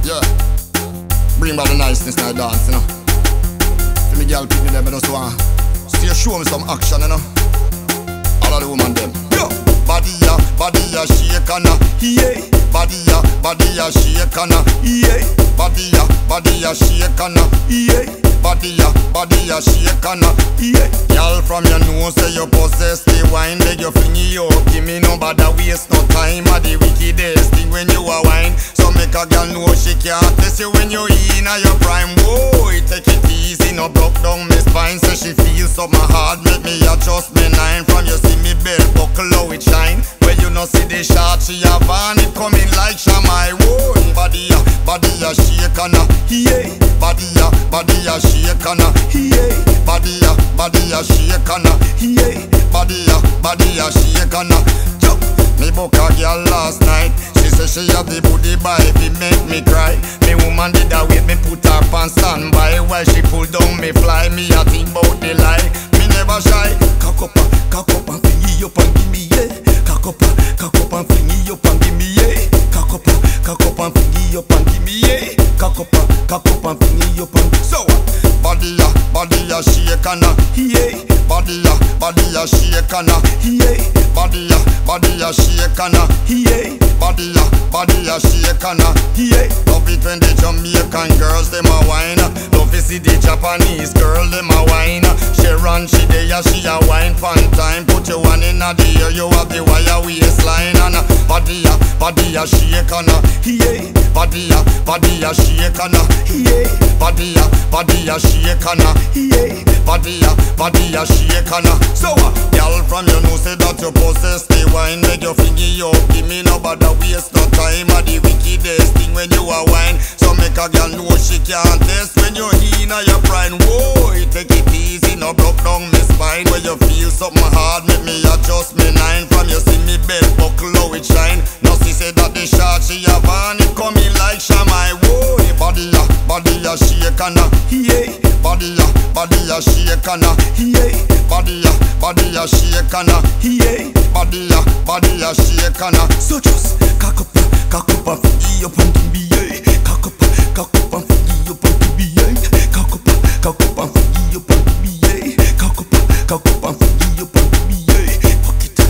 Yeah. Bring back the niceness in the dance, you know. To me girl pick me them, I just want see you show me some action, you know. All of the woman them. Yo! Body ya shake and yeah. Body ya shake and yeah. Body ya shake and yeah. Body ya shake and yeah. Girl from your nose say you possess the wine, beg you fling it up. Give me no bother waste no time. At the wickedest thing when you a wine. So make a girl know she can't test you when you in your prime. Whoa, take it easy, no broke down my spine. So she feels so my heart make me adjust me nine. From you see me belt buckle how it shine. When you no see the shot she have on it coming like Shamai. Whoa, body ya shake and yeah. Body ya shake and yeah. Body ya shake and yeah. Body ya shake and jump. Me book a girl last night. She say she have the booty by it make me cry. Me woman did that wait me put her on standby. While she pull down me fly. Me a think about the lie. Me never shy. Cock up and fling it up and give me yeah. Cock up and fling it up and give me yeah. Cock up and fling it up and give me yeah. Cock up and fling it up and so body ya shake and yeah. Body ya shake and yeah. Body ya shake and yeah. Body ya shake and yeah. Love it when the Jamaican girls them a wine. Love to see the Japanese girl them a wine. She run she there she a wine fun time. Put your one in the ear you have the wire waistline and body ya shake and yeah. Body ya shake and yeah. Body ya shake and yeah. Body ya shake and so girl from you know say that you possess the wine. Make your finger up, give me no bother waste no time. At the wickedest thing when you a wine. So make a girl know she can't test when you're in your prime. Whoa, take it easy, no broke down me spine. When you feel something hard, make me adjust me nine. From you see me belt buckle how it shine. Now she say that the shot she have on it coming like Shamai. Whoa, body ya shake and yeah. Body ya shake and yeah. Body ya shake and yeah. Body ya shake and so just cock up and fling up and give me yeah. Cock up and fling up and give me yeah. Cock up and fling up and give me yeah. Cock up and fling up and give me yeah. Walk it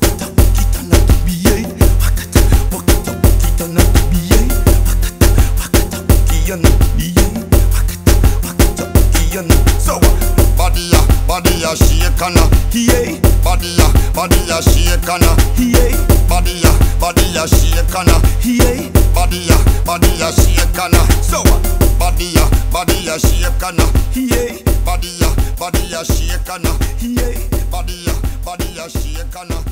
and give me yeah. Walk it and give me yeah. Walk it and give me yeah. So body ya shake and yeah. Body ya shake and yeah. Body ya shake and yeah. Body ya shake and so body ya shake and yeah. Body ya shake and yeah. Body ya shake and